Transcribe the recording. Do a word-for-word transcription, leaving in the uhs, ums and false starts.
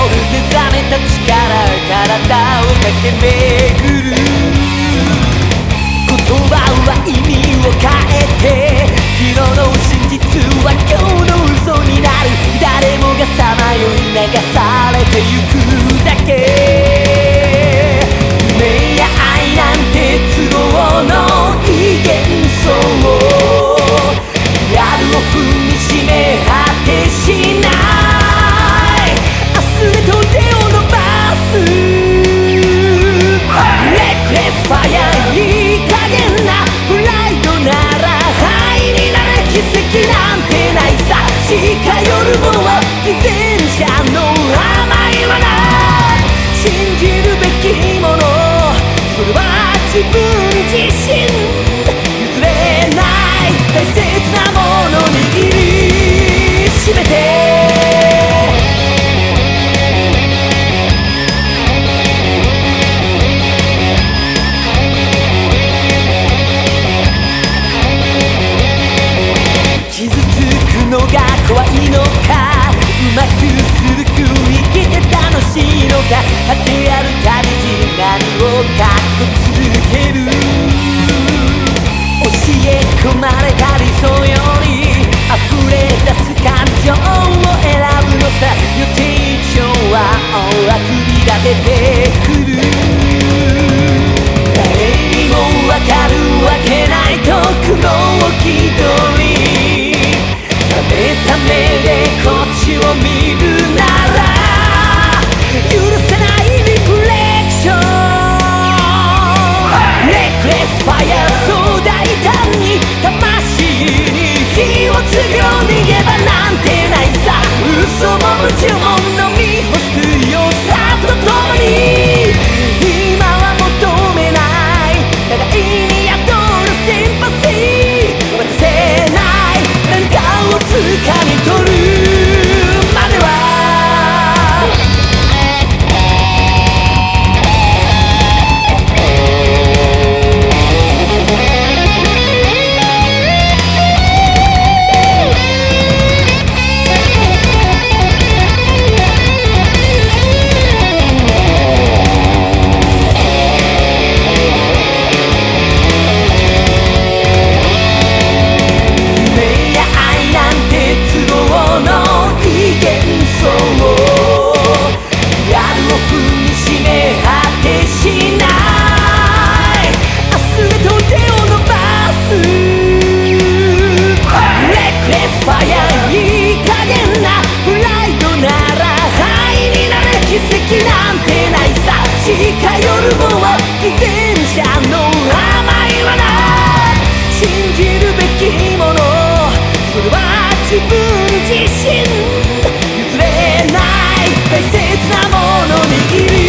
目覚めた力体を駆け巡る言葉は意味を変えて昨日の真実は今日の嘘になる誰もがさまよい流されてゆくだけ夢や愛なんて都合のいい幻想リアルを踏みしめ果てしない明日へと手を伸ばすレックレスファイアいい加減なプライドなら灰になる奇跡なんてないさ近寄るものは偽善者の甘い罠信じるべきものそれは自分自身譲れない大切なもの握りしめて傷つくのが怖いのかうまくするく生きて楽しいのか果てある旅路何をかっこ続ける教え込まれた理想より溢れ出す感情を選ぶのさ予定調和をあくび立ててくる誰にもわかるわけない遠くの気取り冷めた目でこっちを見るなら許せないリフレクションレックレスファイアそう大胆に魂に火をつけろ逃げ場なんてないさ嘘も夢中も飲み干すよサブと共に今は求めない互いに宿るシンパシー渡せない何かを掴み取るまでは近寄るものは偽善者の甘い罠信じるべきものそれは自分自身譲れない大切なもの握り